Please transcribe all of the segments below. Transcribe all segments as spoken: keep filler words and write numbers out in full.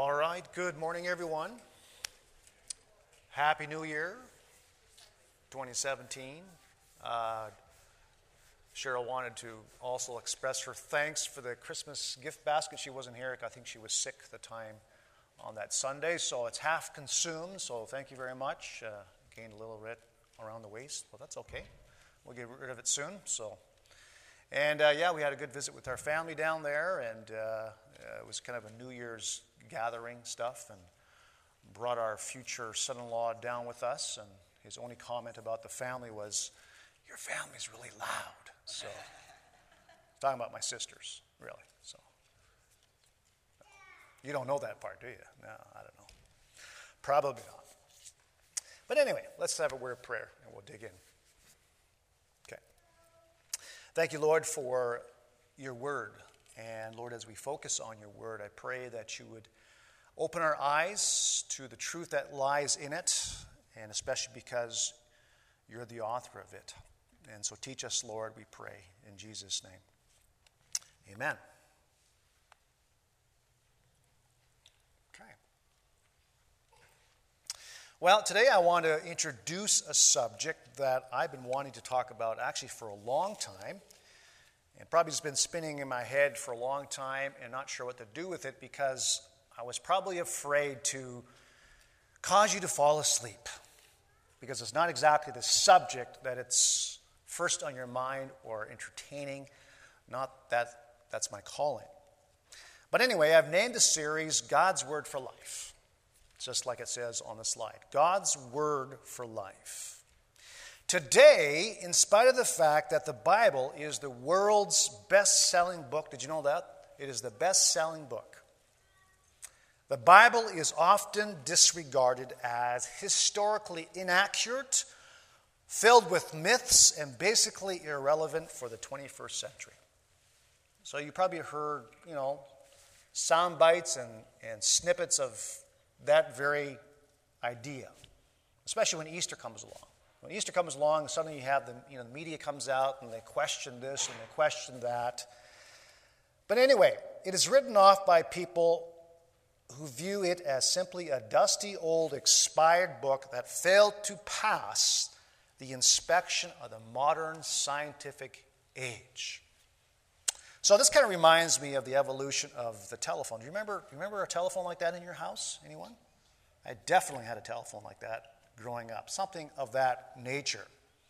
All right, good morning, everyone. Happy New Year, twenty seventeen. Uh, Cheryl wanted to also express her thanks for the Christmas gift basket. She wasn't here. I think she was sick at the time on that Sunday, so it's half consumed, so thank you very much. Uh, gained a little bit around the waist. Well, that's okay. We'll get rid of it soon. So, And uh, yeah, we had a good visit with our family down there, and uh, uh, it was kind of a New Year's gathering stuff, and brought our future son-in-law down with us, and his only comment about the family was, "Your family's really loud." So, talking about my sisters, really. So, you don't know that part, do you? No, I don't know. Probably not. But anyway, let's have a word of prayer, and we'll dig in. Okay. Thank you, Lord, for your word. And Lord, as we focus on your word, I pray that you would open our eyes to the truth that lies in it, and especially because you're the author of it. And so teach us, Lord, we pray, in Jesus' name. Amen. Okay. Well, today I want to introduce a subject that I've been wanting to talk about actually for a long time. And probably has been spinning in my head for a long time and not sure what to do with it because I was probably afraid to cause you to fall asleep because it's not exactly the subject that it's first on your mind or entertaining. Not that that's my calling. But anyway, I've named the series God's Word for Life, just like it says on the slide. God's Word for Life. Today, in spite of the fact that the Bible is the world's best-selling book, did you know that? It is the best-selling book. The Bible is often disregarded as historically inaccurate, filled with myths, and basically irrelevant for the twenty-first century. So you probably heard, you know, sound bites and, and snippets of that very idea, especially when Easter comes along. When Easter comes along, suddenly you have the, you know, the media comes out and they question this and they question that. But anyway, it is written off by people who view it as simply a dusty old expired book that failed to pass the inspection of the modern scientific age. So this kind of reminds me of the evolution of the telephone. Do you remember, do you remember a telephone like that in your house? Anyone? I definitely had a telephone like that growing up, something of that nature.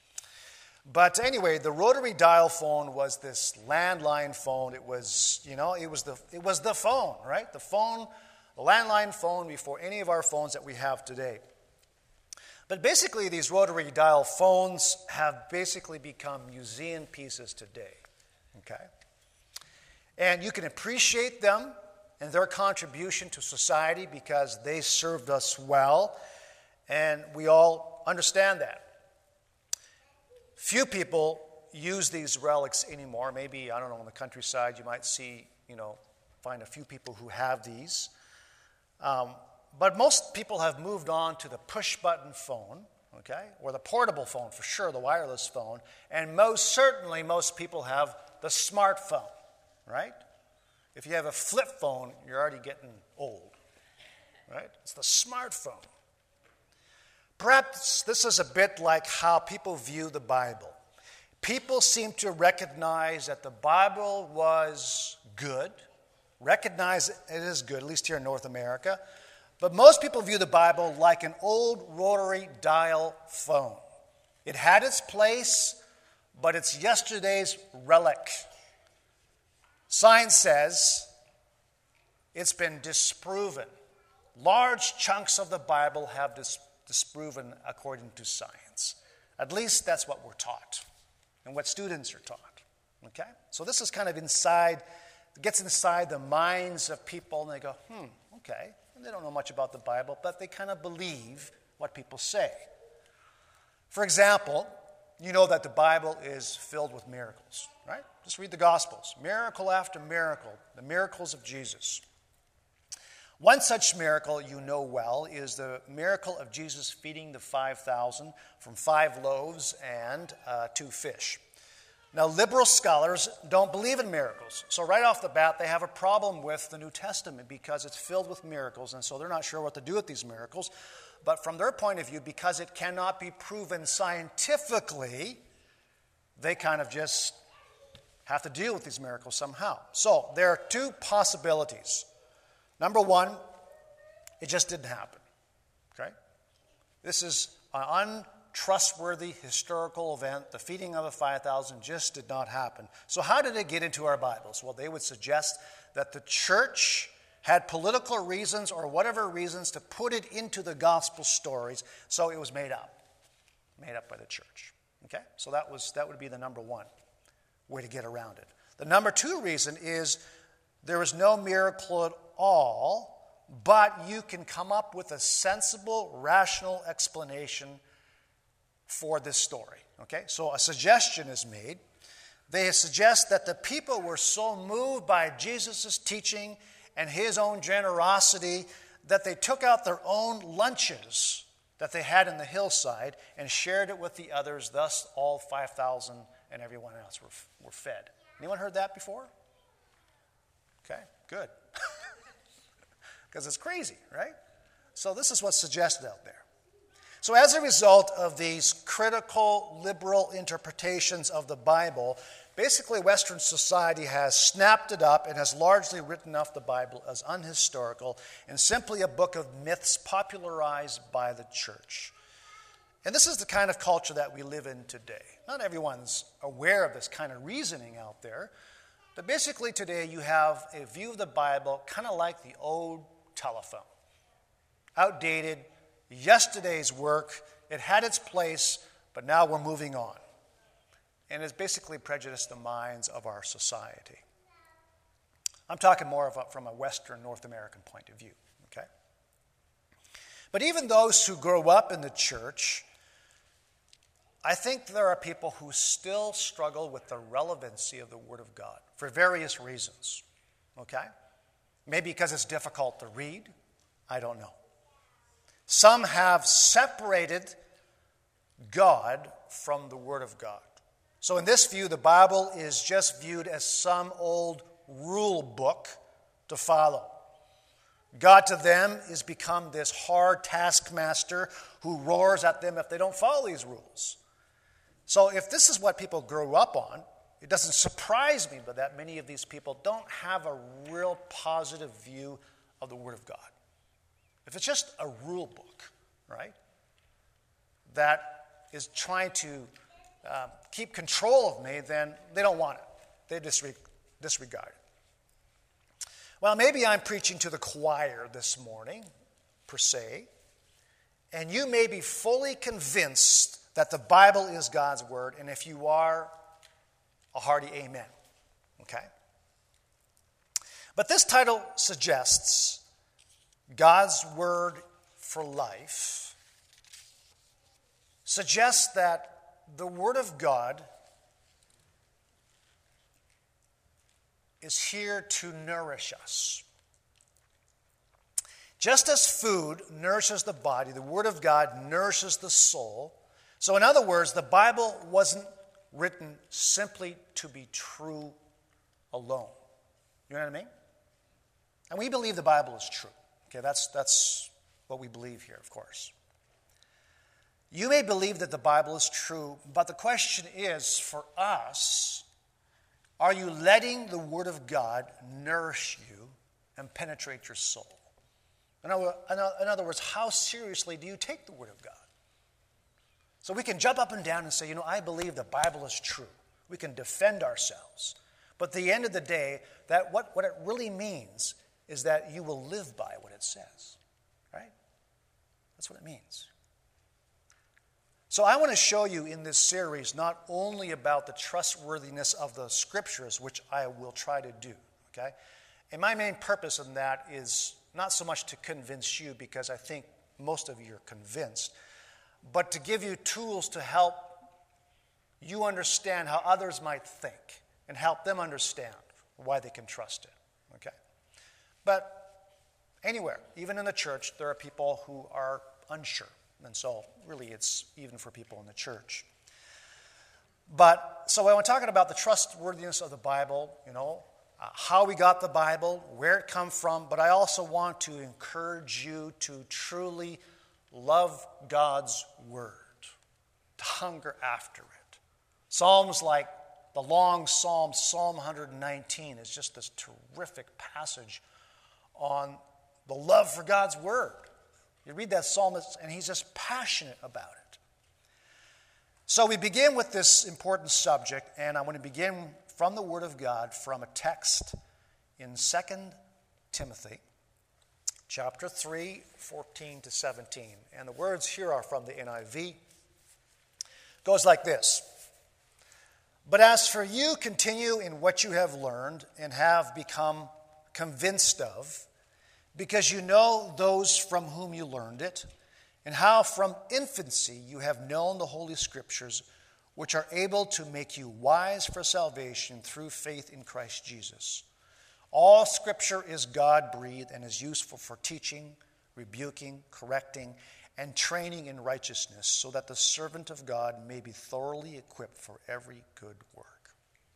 But anyway, the rotary dial phone was this landline phone. It was, you know, it was the it was the phone, right? The phone, the landline phone before any of our phones that we have today. But basically, these rotary dial phones have basically become museum pieces today, okay? And you can appreciate them and their contribution to society because they served us well. And we all understand that. Few people use these relics anymore. Maybe, I don't know, in the countryside you might see, you know, find a few people who have these. Um, but most people have moved on to the push-button phone, okay, or the portable phone for sure, the wireless phone. And most certainly, most people have the smartphone, right? If you have a flip phone, you're already getting old, right? It's the smartphone. Perhaps this is a bit like how people view the Bible. People seem to recognize that the Bible was good, recognize it is good, at least here in North America, but most people view the Bible like an old rotary dial phone. It had its place, but it's yesterday's relic. Science says it's been disproven. Large chunks of the Bible have disproven. disproven according to science. At least that's what we're taught and what students are taught. Okay? So this is kind of inside, gets inside the minds of people and they go, hmm, okay. And they don't know much about the Bible, but they kind of believe what people say. For example, you know that the Bible is filled with miracles, right? Just read the Gospels. Miracle after miracle, the miracles of Jesus. One such miracle you know well is the miracle of Jesus feeding the five thousand from five loaves and uh, two fish. Now, liberal scholars don't believe in miracles. So right off the bat, they have a problem with the New Testament because it's filled with miracles, and so they're not sure what to do with these miracles. But from their point of view, because it cannot be proven scientifically, they kind of just have to deal with these miracles somehow. So there are two possibilities. Number one, it just didn't happen. Okay? This is an untrustworthy historical event. The feeding of the five thousand just did not happen. So how did it get into our Bibles? Well, they would suggest that the church had political reasons or whatever reasons to put it into the gospel stories, so it was made up. Made up by the church. Okay? So that was that would be the number one way to get around it. The number two reason is there was no miracle at all, but you can come up with a sensible, rational explanation for this story. Okay? So a suggestion is made. They suggest that the people were so moved by Jesus' teaching and his own generosity that they took out their own lunches that they had in the hillside and shared it with the others. Thus, all five thousand and everyone else were, were fed. Anyone heard that before? Okay, good. Because it's crazy, right? So this is what's suggested out there. So as a result of these critical, liberal interpretations of the Bible, basically Western society has snapped it up and has largely written off the Bible as unhistorical and simply a book of myths popularized by the church. And this is the kind of culture that we live in today. Not everyone's aware of this kind of reasoning out there, but basically today you have a view of the Bible kind of like the old telephone. Outdated, yesterday's work, it had its place, but now we're moving on. And it's basically prejudiced the minds of our society. I'm talking more of a, from a Western North American point of view, okay? But even those who grow up in the church, I think there are people who still struggle with the relevancy of the Word of God for various reasons, okay? Maybe because it's difficult to read, I don't know. Some have separated God from the Word of God. So in this view, the Bible is just viewed as some old rule book to follow. God to them is become this hard taskmaster who roars at them if they don't follow these rules. So if this is what people grew up on, it doesn't surprise me but that many of these people don't have a real positive view of the Word of God. If it's just a rule book, right, that is trying to uh, keep control of me, then they don't want it. They disre- disregard it. Well, maybe I'm preaching to the choir this morning, per se, and you may be fully convinced that the Bible is God's Word, and if you are, a hearty amen. Okay? But this title suggests God's Word for life, suggests that the Word of God is here to nourish us. Just as food nourishes the body, the Word of God nourishes the soul. So in other words, the Bible wasn't written simply to be true alone. You know what I mean? And we believe the Bible is true. Okay, that's, that's what we believe here, of course. You may believe that the Bible is true, but the question is, for us, are you letting the Word of God nourish you and penetrate your soul? In other, in other words, how seriously do you take the Word of God? So we can jump up and down and say, you know, I believe the Bible is true. We can defend ourselves. But at the end of the day, that what, what it really means is that you will live by what it says, right? That's what it means. So I want to show you in this series not only about the trustworthiness of the Scriptures, which I will try to do, okay? And my main purpose in that is not so much to convince you, because I think most of you are convinced, but to give you tools to help you understand how others might think and help them understand why they can trust it, okay? But anywhere, even in the church, there are people who are unsure. And so really it's even for people in the church. But so when we're talking about the trustworthiness of the Bible, you know, uh, how we got the Bible, where it come from, but I also want to encourage you to truly love God's Word, to hunger after it. Psalms like the long Psalm, Psalm one nineteen, is just this terrific passage on the love for God's Word. You read that psalm, and he's just passionate about it. So we begin with this important subject, and I want to begin from the Word of God from a text in Second Timothy, chapter three, fourteen to seventeen. And the words here are from the N I V. It goes like this. But as for you, continue in what you have learned and have become convinced of, because you know those from whom you learned it, and how from infancy you have known the Holy Scriptures, which are able to make you wise for salvation through faith in Christ Jesus. All Scripture is God-breathed and is useful for teaching, rebuking, correcting, and training in righteousness, so that the servant of God may be thoroughly equipped for every good work.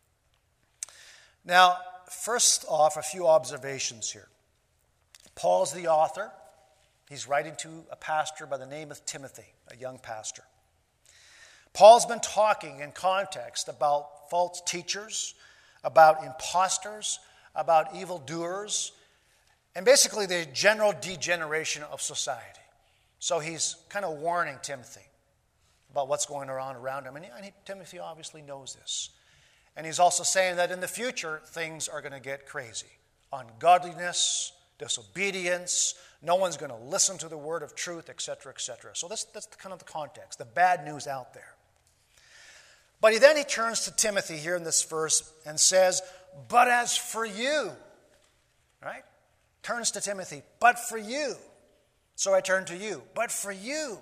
Now, first off, a few observations here. Paul's the author. He's writing to a pastor by the name of Timothy, a young pastor. Paul's been talking in context about false teachers, about imposters, about evildoers, and basically the general degeneration of society. So he's kind of warning Timothy about what's going on around him. And Timothy obviously knows this. And he's also saying that in the future, things are going to get crazy. Ungodliness, disobedience, no one's going to listen to the word of truth, et cetera, et cetera. So that's, that's kind of the context, the bad news out there. But he, then he turns to Timothy here in this verse and says, but as for you, right? Turns to Timothy, but for you. So I turn to you, but for you.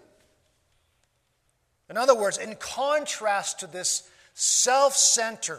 In other words, in contrast to this self-centered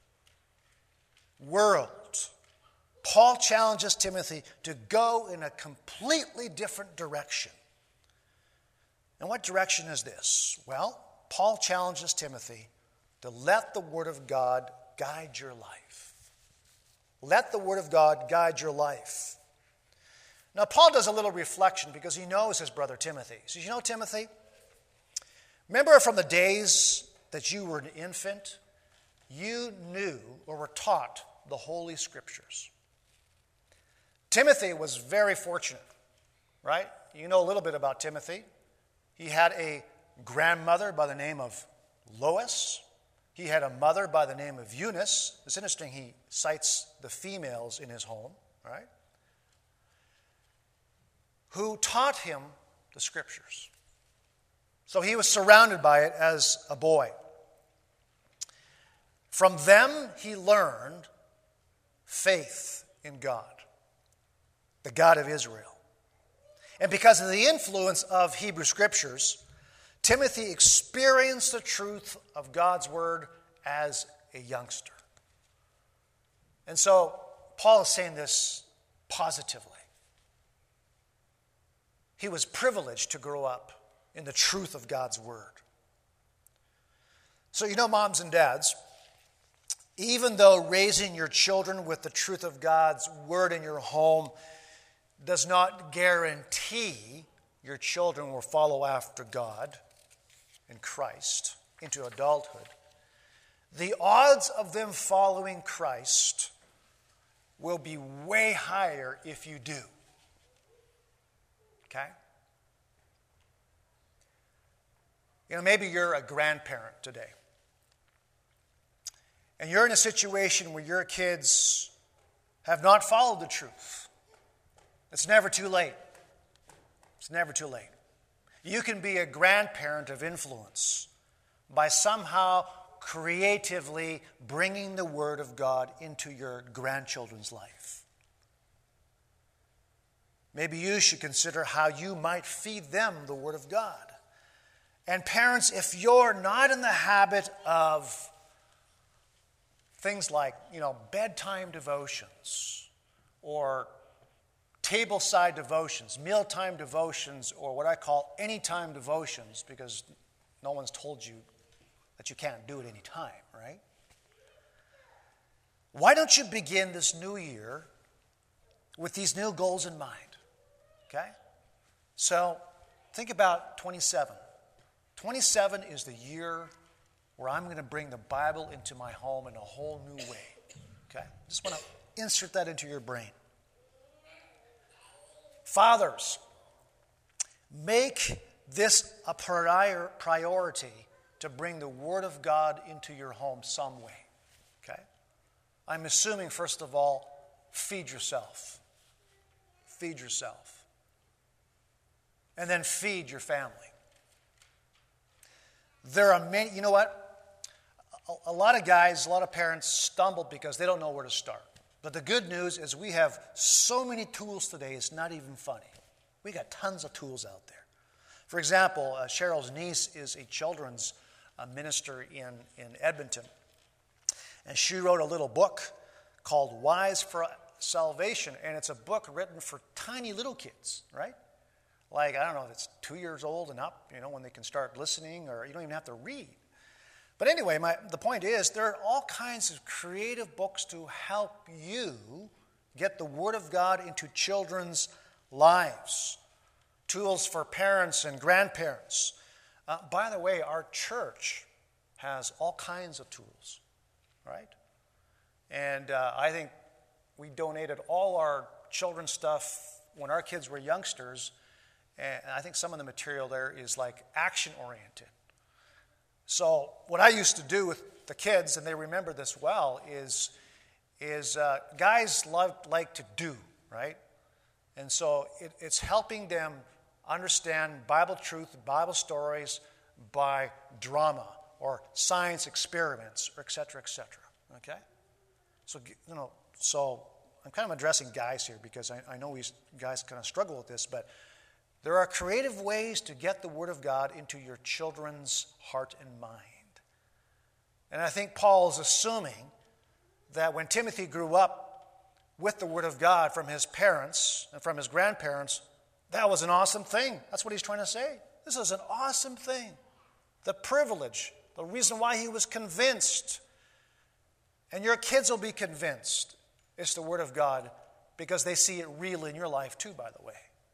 world, Paul challenges Timothy to go in a completely different direction. And what direction is this? Well, Paul challenges Timothy to let the Word of God guide your life. Let the Word of God guide your life. Now, Paul does a little reflection because he knows his brother Timothy. He says, you know, Timothy, remember from the days that you were an infant, you knew or were taught the Holy Scriptures. Timothy was very fortunate, right? You know a little bit about Timothy. He had a grandmother by the name of Lois. He had a mother by the name of Eunice. It's interesting, he cites the females in his home, right? Who taught him the Scriptures. So he was surrounded by it as a boy. From them he learned faith in God, the God of Israel. And because of the influence of Hebrew Scriptures, Timothy experienced the truth of God's Word as a youngster. And so Paul is saying this positively. He was privileged to grow up in the truth of God's Word. So you know, moms and dads, even though raising your children with the truth of God's Word in your home does not guarantee your children will follow after God and Christ into adulthood, the odds of them following Christ will be way higher if you do. Okay? You know, maybe you're a grandparent today. And you're in a situation where your kids have not followed the truth. It's never too late. It's never too late. You can be a grandparent of influence by somehow creatively bringing the Word of God into your grandchildren's life. Maybe you should consider how you might feed them the Word of God. And parents, if you're not in the habit of things like, you know, bedtime devotions or tableside devotions, mealtime devotions, or what I call anytime devotions, because no one's told you that you can't do at any time, right? Why don't you begin this new year with these new goals in mind? Okay? So think about twenty-seven. twenty-seven is the year where I'm going to bring the Bible into my home in a whole new way. Okay? Just want to insert that into your brain. Fathers, make this a prior priority to bring the Word of God into your home some way. Okay? I'm assuming, first of all, feed yourself. Feed yourself. And then feed your family. There are many, you know what? A, a lot of guys, a lot of parents stumble because they don't know where to start. But the good news is we have so many tools today, it's not even funny. We got tons of tools out there. For example, uh, Cheryl's niece is a children's uh, minister in, in Edmonton. And she wrote a little book called Wise for Salvation. And it's a book written for tiny little kids, right? Like, I don't know, it's two years old and up, you know, when they can start listening, or you don't even have to read. But anyway, my, the point is, there are all kinds of creative books to help you get the Word of God into children's lives. Tools for parents and grandparents. Uh, by the way, our church has all kinds of tools, right? And uh, I think we donated all our children's stuff when our kids were youngsters. And I think some of the material there is like action-oriented. So what I used to do with the kids, and they remember this well, is, is uh, guys love like to do, right? And so it, it's helping them understand Bible truth, Bible stories by drama or science experiments, or et cetera, et cetera. Okay? So, you know, so I'm kind of addressing guys here because I, I know we guys kind of struggle with this, but there are creative ways to get the Word of God into your children's heart and mind. And I think Paul is assuming that when Timothy grew up with the Word of God from his parents and from his grandparents, that was an awesome thing. That's what he's trying to say. This is an awesome thing. The privilege, the reason why he was convinced, and your kids will be convinced, it's the Word of God because they see it real in your life too, by the way.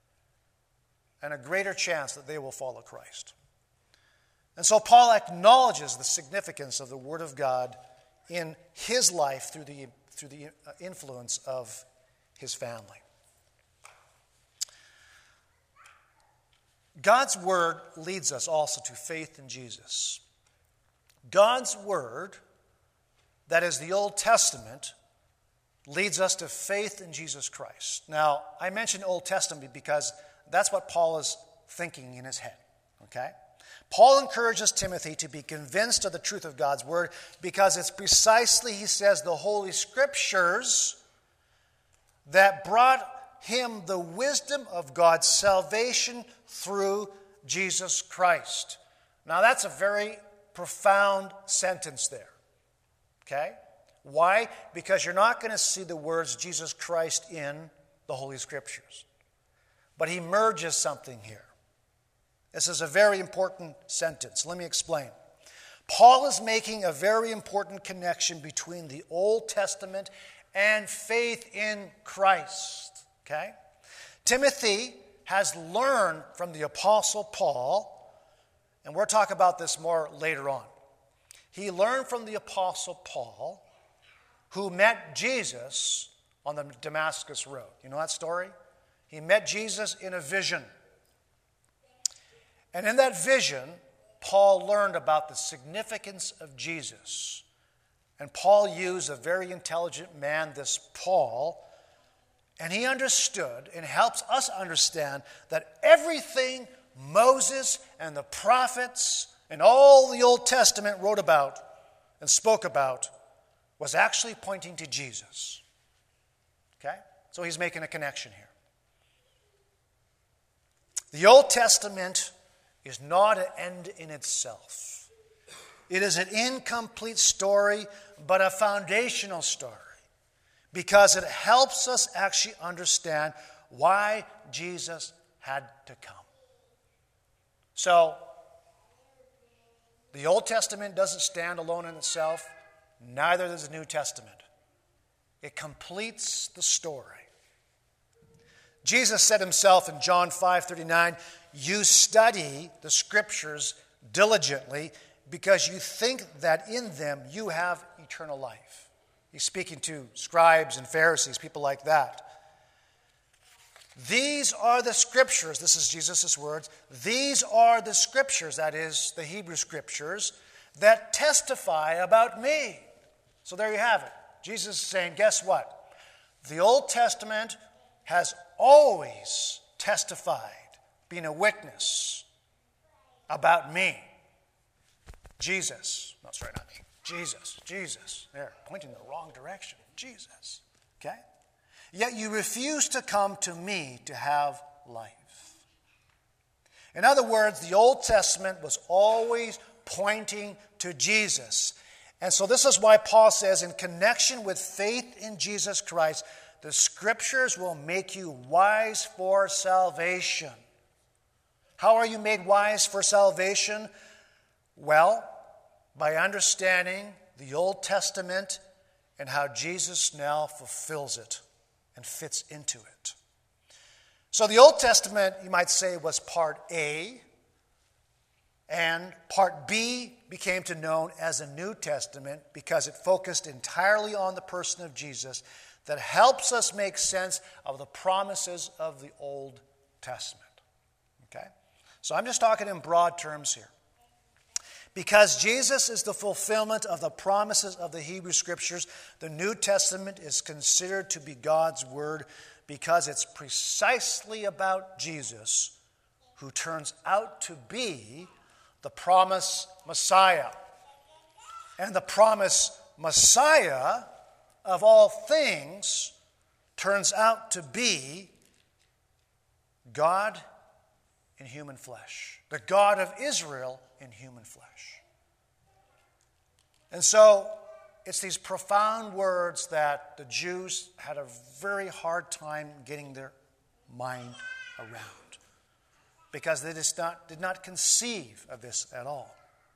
And a greater chance that they will follow Christ. And so Paul acknowledges the significance of the Word of God in his life through the, through the influence of his family. God's Word leads us also to faith in Jesus. God's Word, that is the Old Testament, leads us to faith in Jesus Christ. Now, I mention Old Testament because that's what Paul is thinking in his head, okay? Paul encourages Timothy to be convinced of the truth of God's Word because it's precisely, he says, the Holy Scriptures that brought him the wisdom of God's salvation through Jesus Christ. Now, that's a very profound sentence there, okay? Why? Because you're not going to see the words Jesus Christ in the Holy Scriptures. But he merges something here. This is a very important sentence. Let me explain. Paul is making a very important connection between the Old Testament and faith in Christ. Okay? Timothy has learned from the Apostle Paul, and we'll talk about this more later on. He learned from the Apostle Paul, who met Jesus on the Damascus Road. You know that story? He met Jesus in a vision. And in that vision, Paul learned about the significance of Jesus. And Paul used a very intelligent man, this Paul, and he understood and helps us understand that everything Moses and the prophets and all the Old Testament wrote about and spoke about was actually pointing to Jesus. Okay? So he's making a connection here. The Old Testament is not an end in itself. It is an incomplete story, but a foundational story, because it helps us actually understand why Jesus had to come. So, The Old Testament doesn't stand alone in itself, neither does the New Testament. It completes the story. Jesus said himself in John five thirty-nine, "You study the Scriptures diligently because you think that in them you have eternal life." He's speaking to scribes and Pharisees, people like that. These are the Scriptures, this is Jesus' words, these are the Scriptures, that is, the Hebrew Scriptures, that testify about me. So there you have it. Jesus is saying, guess what? The Old Testament has always testified, been a witness about me. Jesus. No, sorry, not me. Jesus. Jesus. There, pointing in the wrong direction. Jesus. Okay? Yet you refuse to come to me to have life. In other words, the Old Testament was always pointing to Jesus. And so this is why Paul says, in connection with faith in Jesus Christ, the Scriptures will make you wise for salvation. How are you made wise for salvation? Well, by understanding the Old Testament and how Jesus now fulfills it and fits into it. So the Old Testament, you might say, was part A, and part B became to known as the New Testament because it focused entirely on the person of Jesus that helps us make sense of the promises of the Old Testament. Okay? So I'm just talking in broad terms here. Because Jesus is the fulfillment of the promises of the Hebrew Scriptures, the New Testament is considered to be God's Word because it's precisely about Jesus, who turns out to be the promised Messiah. And the promised Messiah, of all things, turns out to be God in human flesh. The God of Israel in human flesh. And so, it's these profound words that the Jews had a very hard time getting their mind around, because they just not, did not conceive of this at all.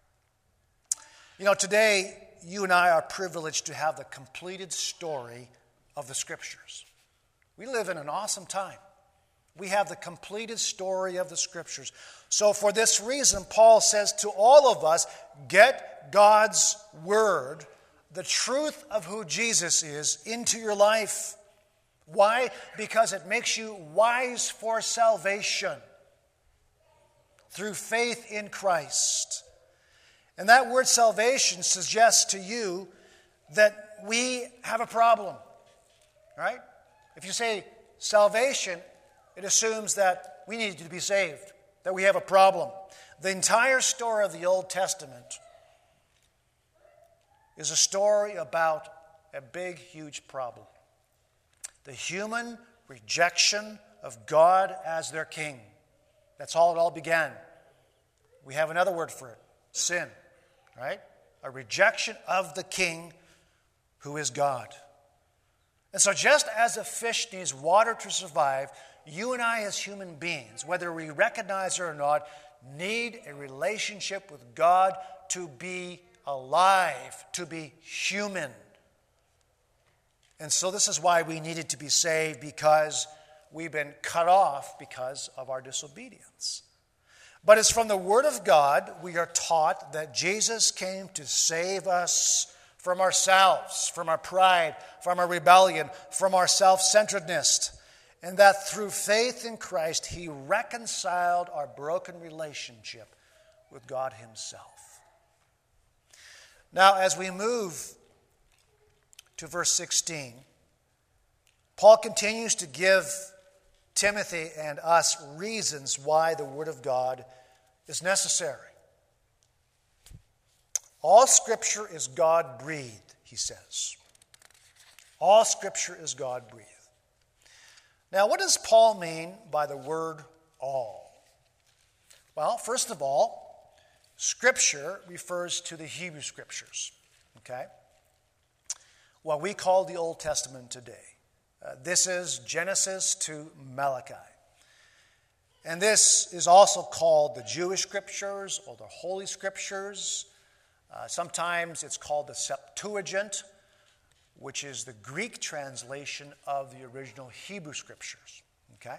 You know, today, you and I are privileged to have the completed story of the Scriptures. We live in an awesome time. We have the completed story of the Scriptures. So for this reason, Paul says to all of us, get God's Word, the truth of who Jesus is, into your life. Why? Because it makes you wise for salvation through faith in Christ. And that word salvation suggests to you that we have a problem, right? If you say salvation, it assumes that we need to be saved, that we have a problem. The entire story of the Old Testament is a story about a big, huge problem. The human rejection of God as their king. That's how it all began. We have another word for it, sin, right? A rejection of the king who is God. And so just as a fish needs water to survive, you and I as human beings, whether we recognize it or not, need a relationship with God to be alive, to be human. And so this is why we needed to be saved, because we've been cut off because of our disobedience. But it's from the Word of God we are taught that Jesus came to save us from ourselves, from our pride, from our rebellion, from our self-centeredness, and that through faith in Christ, He reconciled our broken relationship with God Himself. Now, as we move to verse sixteen, Paul continues to give Timothy and us reasons why the Word of God is necessary. All Scripture is God-breathed, he says. All Scripture is God-breathed. Now, what does Paul mean by the word all? Well, first of all, Scripture refers to the Hebrew Scriptures, okay? What we call the Old Testament today. Uh, this is Genesis to Malachi. And this is also called the Jewish Scriptures or the Holy Scriptures. Uh, sometimes it's called the Septuagint, which is the Greek translation of the original Hebrew Scriptures. Okay?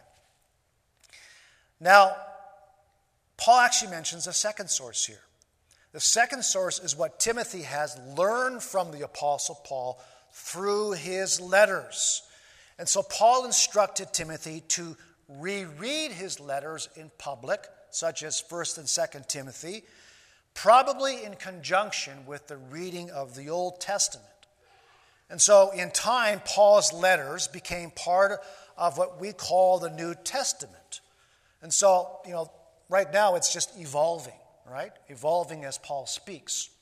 Now, Paul actually mentions a second source here. The second source is what Timothy has learned from the Apostle Paul through his letters. And so Paul instructed Timothy to reread his letters in public, such as First and Second Timothy, probably in conjunction with the reading of the Old Testament. And so in time, Paul's letters became part of what we call the New Testament. And so, you know, right now it's just evolving, right? Evolving as Paul speaks.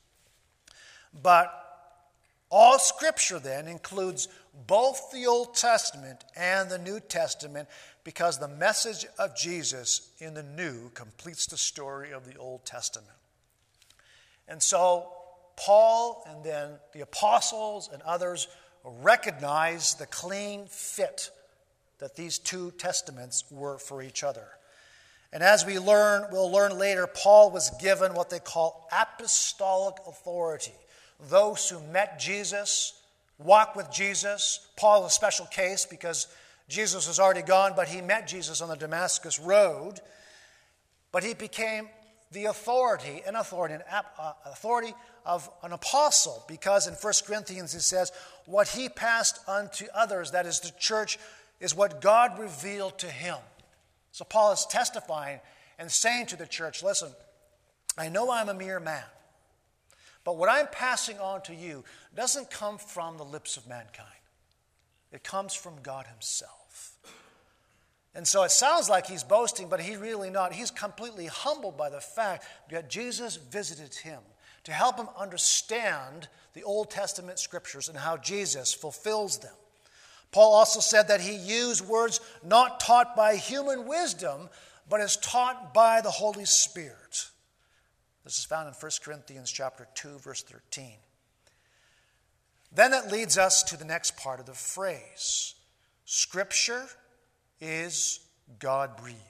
But all Scripture then includes both the Old Testament and the New Testament because the message of Jesus in the New completes the story of the Old Testament. And so Paul and then the apostles and others recognize the clean fit that these two testaments were for each other. And as we learn, we'll learn later, Paul was given what they call apostolic authority. Those who met Jesus, walked with Jesus. Paul is a special case because Jesus was already gone, but he met Jesus on the Damascus road. But he became the authority, an authority, an uh, authority of an apostle, because in First Corinthians it says, what he passed unto others, that is the church, is what God revealed to him. So Paul is testifying and saying to the church, listen, I know I'm a mere man, but what I'm passing on to you doesn't come from the lips of mankind. It comes from God himself. And so it sounds like he's boasting, but he's really not. He's completely humbled by the fact that Jesus visited him to help him understand the Old Testament Scriptures and how Jesus fulfills them. Paul also said that he used words not taught by human wisdom, but is taught by the Holy Spirit. This is found in First Corinthians chapter two, verse thirteen. Then that leads us to the next part of the phrase. Scripture is God-breathed.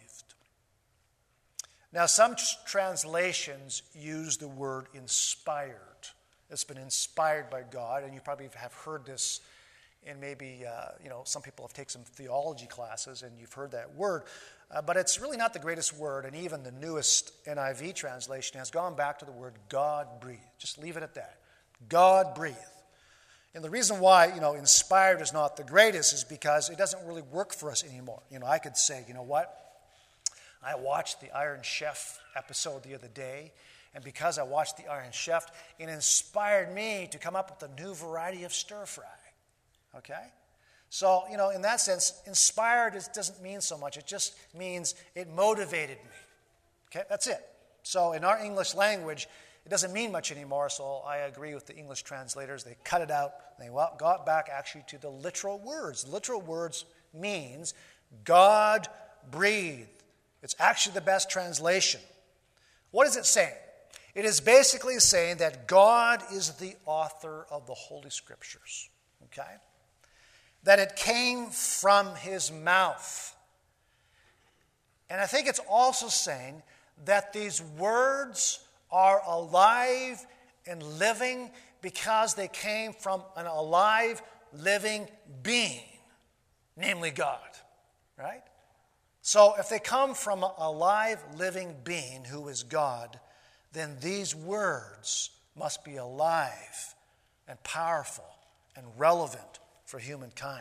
Now, some translations use the word inspired. It's been inspired by God, and you probably have heard this in maybe, uh, you know, some people have taken some theology classes, and you've heard that word. Uh, but it's really not the greatest word, and even the newest N I V translation has gone back to the word God-breathed. Just leave it at that. God-breathed. And the reason why, you know, inspired is not the greatest is because it doesn't really work for us anymore. You know, I could say, you know what? I watched the Iron Chef episode the other day, and because I watched the Iron Chef, it inspired me to come up with a new variety of stir fry. Okay? So, you know, in that sense, inspired is, doesn't mean so much. It just means it motivated me. Okay? That's it. So in our English language, it doesn't mean much anymore, so I agree with the English translators. They cut it out. They got back actually to the literal words. Literal words means God breathed. It's actually the best translation. What is it saying? It is basically saying that God is the author of the Holy Scriptures. Okay? That it came from his mouth. And I think it's also saying that these words are alive and living because they came from an alive, living being, namely God, right? So if they come from an alive, living being who is God, then these words must be alive and powerful and relevant for humankind.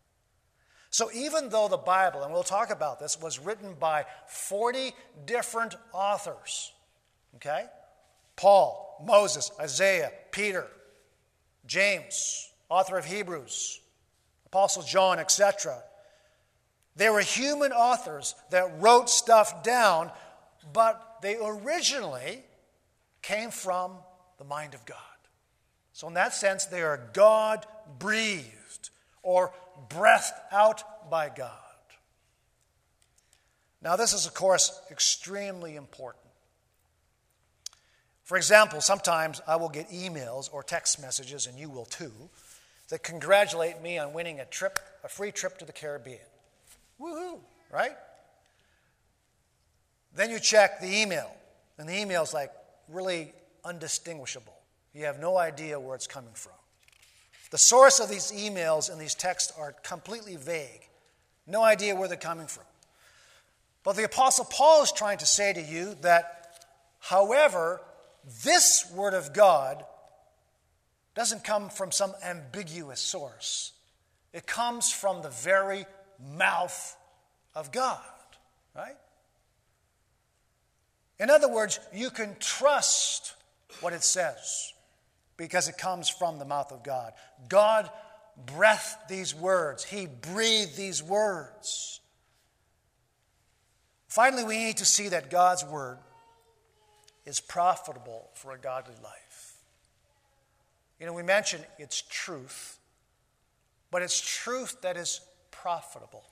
So even though the Bible, and we'll talk about this, was written by forty different authors, okay? Paul, Moses, Isaiah, Peter, James, author of Hebrews, Apostle John, et cetera. They were human authors that wrote stuff down, but they originally came from the mind of God. So in that sense, they are God-breathed or breathed out by God. Now this is, of course, extremely important. For example, sometimes I will get emails or text messages, and you will too, that congratulate me on winning a trip, a free trip to the Caribbean. Woohoo, right? Then you check the email, and the email is like really undistinguishable. You have no idea where it's coming from. The source of these emails and these texts are completely vague. No idea where they're coming from. But the Apostle Paul is trying to say to you that, however, this Word of God doesn't come from some ambiguous source. It comes from the very mouth of God, right? In other words, you can trust what it says because it comes from the mouth of God. God breathed these words. He breathed these words. Finally, we need to see that God's Word is profitable for a godly life. You know, we mentioned it's truth, but it's truth that is profitable.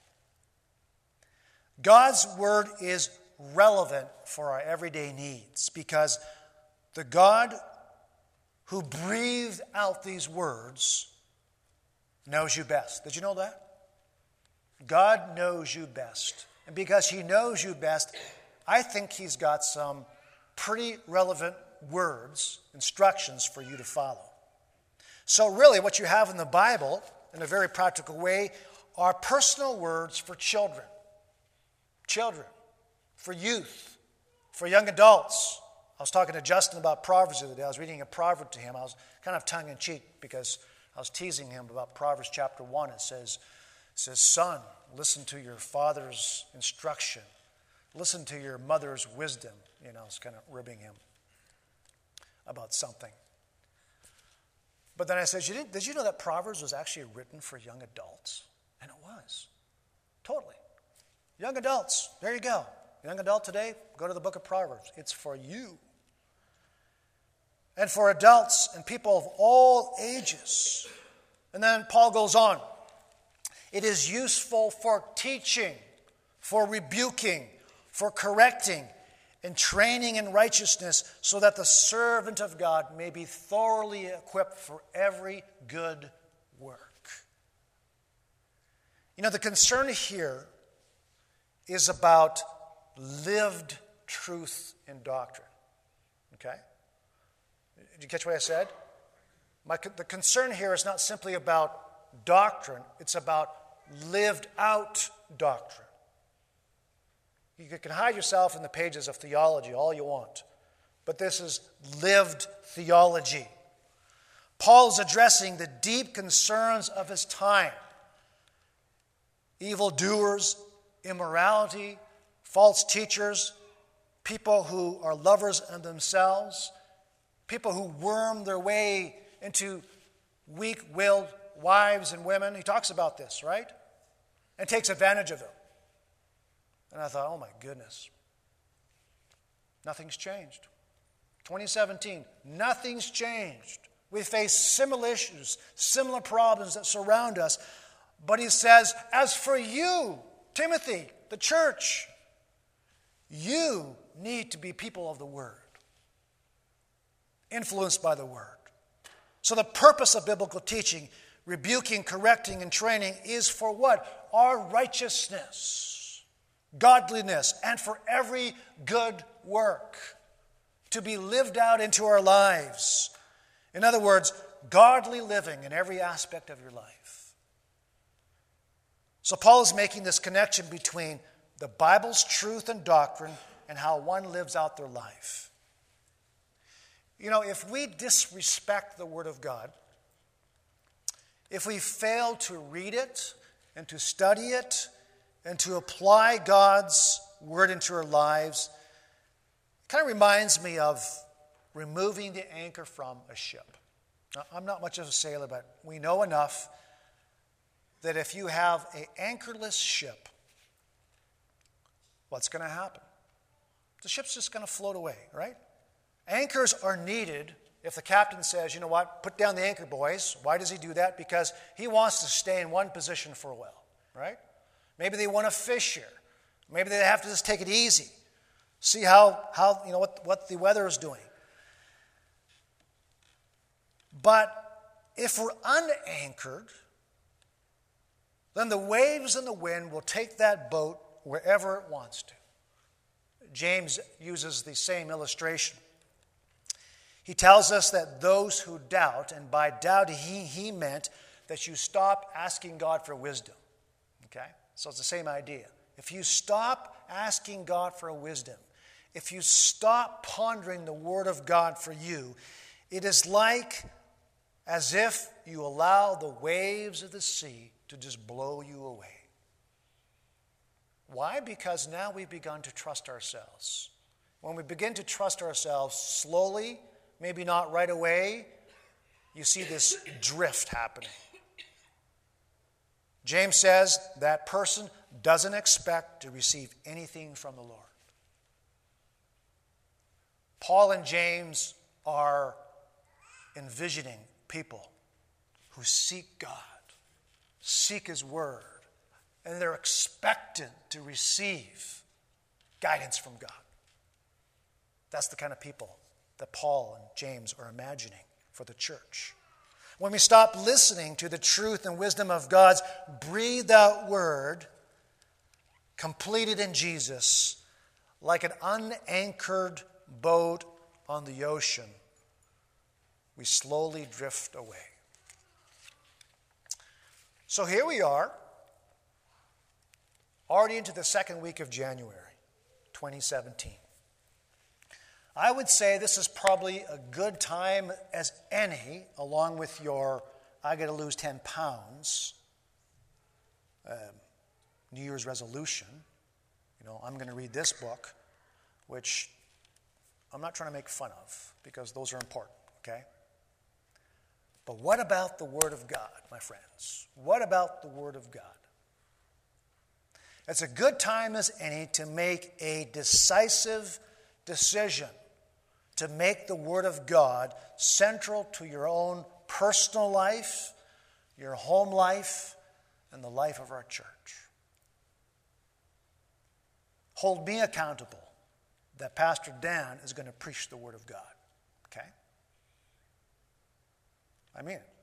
God's Word is relevant for our everyday needs because the God who breathed out these words knows you best. Did you know that? God knows you best. And because He knows you best, I think He's got some pretty relevant words, instructions for you to follow. So really what you have in the Bible, in a very practical way, are personal words for children. Children. For youth. For young adults. I was talking to Justin about Proverbs the other day. I was reading a proverb to him. I was kind of tongue-in-cheek because I was teasing him about Proverbs chapter one. It says, it says, son, listen to your father's instruction. Listen to your mother's wisdom. You know, I was kind of ribbing him about something. But then I said, you did, did you know that Proverbs was actually written for young adults? And it was. Totally. Young adults, there you go. Young adult today, go to the book of Proverbs. It's for you. And for adults and people of all ages. And then Paul goes on. It is useful for teaching, for rebuking, for correcting, and training in righteousness, so that the servant of God may be thoroughly equipped for every good work. You know, the concern here is about lived truth in doctrine. Okay? Did you catch what I said? My, the concern here is not simply about doctrine, it's about lived out doctrine. You can hide yourself in the pages of theology all you want, but this is lived theology. Paul's addressing the deep concerns of his time. Evildoers, immorality, false teachers, people who are lovers of themselves, people who worm their way into weak-willed wives and women. He talks about this, right? And takes advantage of them. And I thought, oh my goodness, nothing's changed. twenty seventeen, nothing's changed. We face similar issues, similar problems that surround us. But he says, as for you, Timothy, the church, you need to be people of the Word, influenced by the Word. So the purpose of biblical teaching, rebuking, correcting, and training is for what? Our righteousness, godliness, and for every good work to be lived out into our lives. In other words, godly living in every aspect of your life. So Paul is making this connection between the Bible's truth and doctrine and how one lives out their life. You know, if we disrespect the Word of God, if we fail to read it and to study it and to apply God's Word into our lives, it kind of reminds me of removing the anchor from a ship. Now, I'm not much of a sailor, but we know enough that if you have an anchorless ship, what's going to happen? The ship's just going to float away, right? Anchors are needed if the captain says, you know what, put down the anchor, boys. Why does he do that? Because he wants to stay in one position for a while, right? Maybe they want to fish here. Maybe they have to just take it easy. See how, how you know, what, what the weather is doing. But if we're unanchored, then the waves and the wind will take that boat wherever it wants to. James uses the same illustration. He tells us that those who doubt, and by doubt he, he meant that you stop asking God for wisdom. Okay? So it's the same idea. If you stop asking God for wisdom, if you stop pondering the Word of God for you, it is like as if you allow the waves of the sea to just blow you away. Why? Because now we've begun to trust ourselves. When we begin to trust ourselves slowly, maybe not right away, you see this drift happening. James says that person doesn't expect to receive anything from the Lord. Paul and James are envisioning people who seek God, seek His Word, and they're expectant to receive guidance from God. That's the kind of people that Paul and James are imagining for the church. When we stop listening to the truth and wisdom of God's breathed out Word, completed in Jesus, like an unanchored boat on the ocean, we slowly drift away. So here we are, already into the second week of January, twenty seventeen. I would say this is probably a good time as any, along with your, I got to lose ten pounds, uh, New Year's resolution. You know, I'm going to read this book, which I'm not trying to make fun of, because those are important, okay? But what about the Word of God, my friends? What about the Word of God? It's a good time as any to make a decisive decision to make the Word of God central to your own personal life, your home life, and the life of our church. Hold me accountable that Pastor Dan is going to preach the Word of God. Okay? I mean it.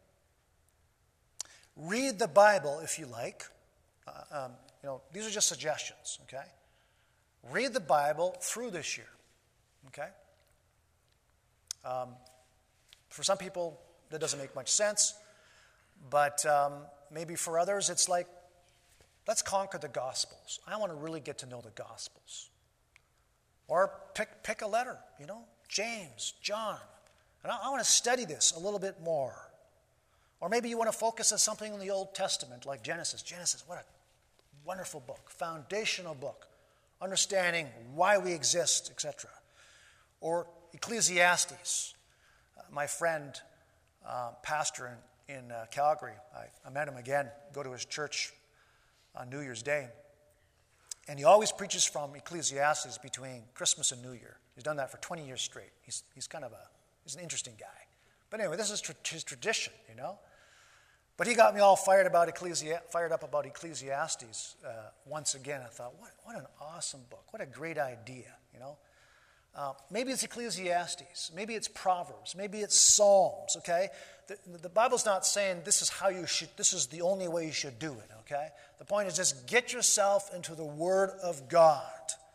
Read the Bible if you like. Uh, um, you know, these are just suggestions, okay? Read the Bible through this year, okay? Um, for some people, that doesn't make much sense, but um, maybe for others, it's like, let's conquer the Gospels. I want to really get to know the Gospels. Or pick pick a letter, you know, James, John. And I, I want to study this a little bit more. Or maybe you want to focus on something in the Old Testament, like Genesis. Genesis, what a wonderful book, foundational book, understanding why we exist, et cetera. Or Ecclesiastes. Uh, my friend, uh, pastor in, in uh, Calgary, I, I met him again, go to his church on New Year's Day. And he always preaches from Ecclesiastes between Christmas and New Year. He's done that for twenty years straight. He's, he's kind of a, he's an interesting guy. But anyway, this is tra- his tradition, you know. But he got me all fired about Ecclesi- fired up about Ecclesiastes uh, once again. I thought, what, what an awesome book. What a great idea, you know. Uh, maybe it's Ecclesiastes. Maybe it's Proverbs. Maybe it's Psalms, okay? The, the Bible's not saying this is how you should, this is the only way you should do it, okay? The point is just get yourself into the Word of God.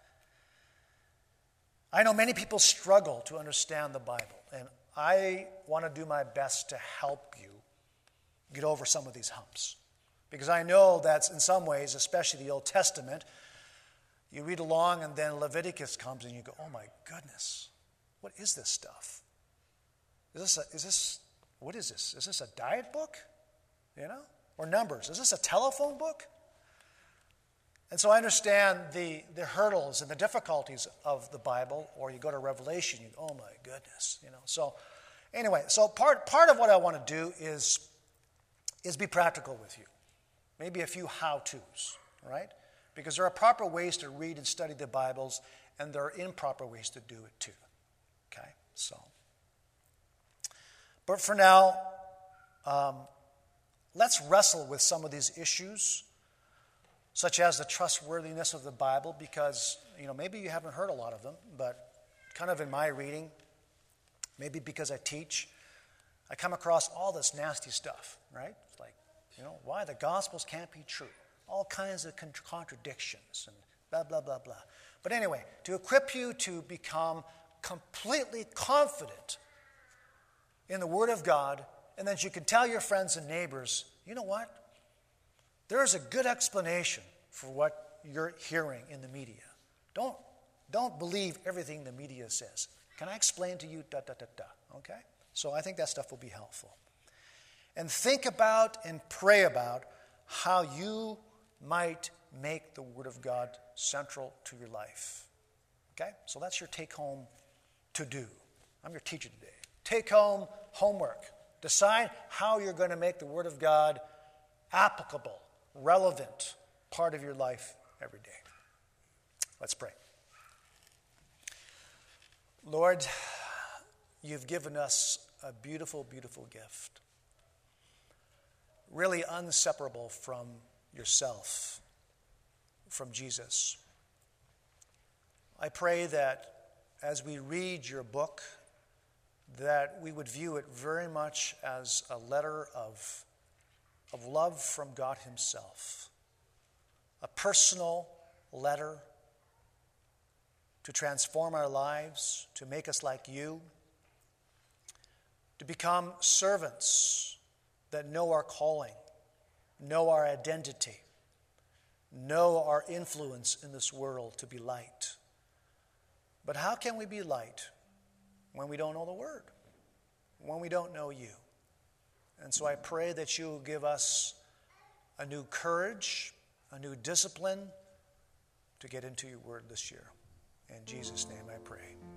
I know many people struggle to understand the Bible, and I want to do my best to help you get over some of these humps. Because I know that in some ways, especially the Old Testament, you read along and then Leviticus comes and you go, oh my goodness, what is this stuff? Is this, a, is this, what is this? Is this a diet book? You know? Or Numbers? Is this a telephone book? And so I understand the, the hurdles and the difficulties of the Bible, or you go to Revelation, you go, oh my goodness, you know. So anyway, so part, part of what I want to do is, is be practical with you. Maybe a few how-tos, right? Because there are proper ways to read and study the Bibles, and there are improper ways to do it too. Okay? So. But for now, um, let's wrestle with some of these issues, such as the trustworthiness of the Bible, because, you know, maybe you haven't heard a lot of them, but kind of in my reading, maybe because I teach, I come across all this nasty stuff, right? It's like, you know, why the Gospels can't be true. All kinds of contradictions and blah, blah, blah, blah. But anyway, to equip you to become completely confident in the Word of God, and that you can tell your friends and neighbors, you know what? There is a good explanation for what you're hearing in the media. Don't, don't believe everything the media says. Can I explain to you da da da da? Okay? So I think that stuff will be helpful. And think about and pray about how you might make the Word of God central to your life. Okay? So that's your take-home to-do. I'm your teacher today. Take-home homework. Decide how you're going to make the Word of God applicable, relevant, part of your life every day. Let's pray. Lord, you've given us a beautiful, beautiful gift. Really inseparable from yourself, from Jesus. I pray that as we read your book, that we would view it very much as a letter of, of love from God himself. A personal letter to transform our lives, to make us like you, to become servants that know our calling, know our identity, know our influence in this world to be light. But how can we be light when we don't know the Word, when we don't know you? And so I pray that you will give us a new courage, a new discipline to get into your Word this year. In Jesus' name I pray.